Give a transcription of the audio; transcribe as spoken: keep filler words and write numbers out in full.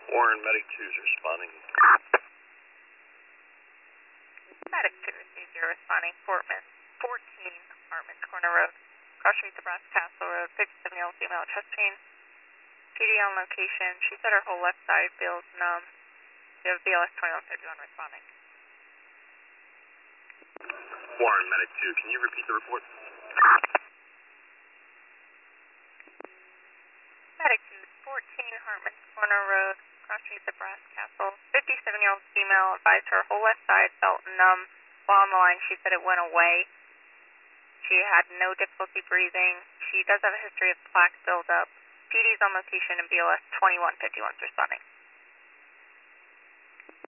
Warren, Medic two is responding. Medic two received, you're responding. Fortman, fourteen, Hartman's Corner Road. Cross Street to Brass Castle Road, fifty-seven-year-old female, chest pain. P D on location. She said her whole left side feels numb. You have B L S twenty-one fifty-one responding. Warren, Medic two, can you repeat the report? Medic two, fourteen, Hartman's Corner Road. Cross Street to Brass Castle. fifty-seven-year-old female advised her whole left side felt numb. While on the line, she said it went away. She had no difficulty breathing. She does have a history of plaque buildup. P D's on location and B L S twenty-one fifty-one is responding.